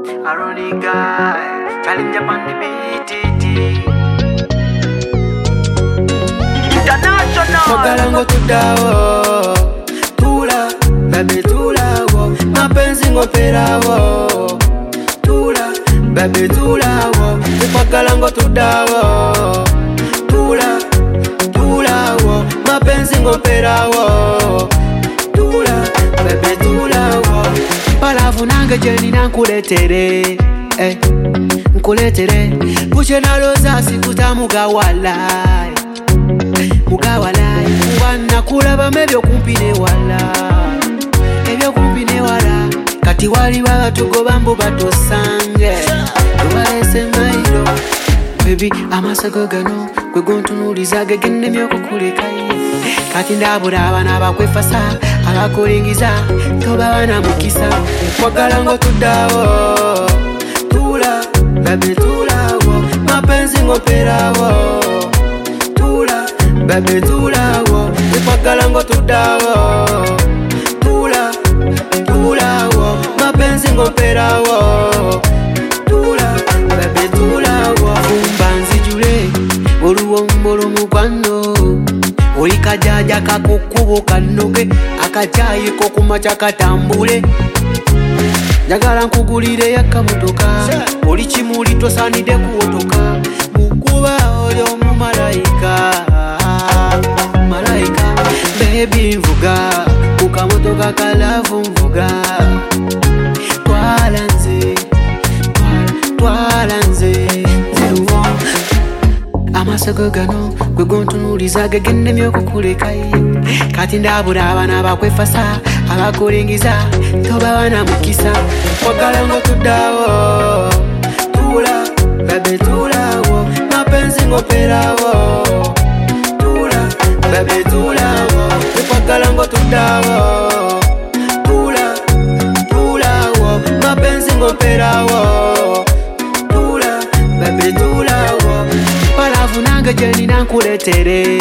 Ironic guy, challenge upon the BTT. International. Mwagalango tudawo, tula, baby tula wo. Mapenzi ngopera wo, tula, baby tula wo. Mwagalango tudawo, tula, tula wo. Mapenzi ngopera wo, tula, baby tula wo. Palavu nange jeni na nkuletere, nkuletere. Kuche naloza sikuta mugawalai, mugawalai. Kuwana kulaba mebyo kumpine wala, ebyo kumpine wala. Kati wali baba tugoba mbu batosange, tubalese mairo. Baby amasago gano gwe gontunuliza gegenne myoko kulekayi. Kati ndabula abana bakwefasa abakulingiza toba bana mukisa. Mwagalango tudawo, tula, baby tula wo. Mapenzi ngopera wo, tula, baby tula wo. Mwagalango tudawo, tula, tula wo. Mapenzi ngopera wo, tula, baby tula wo. Kumbanzi jule oluwombolo mukwano, olikajaja kakukubo kanoge akachayiko kumacha katambule. Njagala nkugulire yakamotoka, oli kimuli tosanide kuwotoka. Mukuba oli omumalayika, malayika. Baby nvuga kukamotoka kalavu nvuga. Twala nze, twala nze zeruwo. Amasago gano gwe gontunuliza gegenne myoko kulekayi. Kati ndabula abana bakwefasa abakulingiza toba bana mukisa. Mwagalango tudawo, tula, baby tula wo. Mapenzi ngopera wo, tula, baby tula wo. Mwagalango tudawo, tula, tula wo. Mapenzi ngopera wo, tula, baby tula wo. Palavu nange jeni na nkuletere,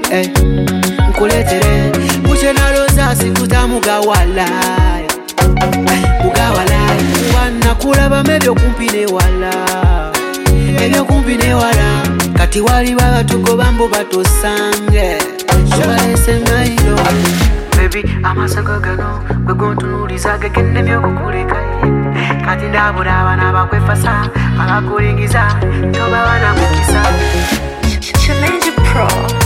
nkuletere. Kuche naloza sikuta mugawalai, mugawalai. Kuwana kulaba mebyo kumpine wala, ebyo kumpine wala. Kati wali baba tugoba mbu batosange, tubalese mairo. Baby amasago gano gwe gontunuliza gegenne myoko kulekayi. Kati ndabula abana bakwefasa abakulingiza toba bana mukisa. Challenge Pro.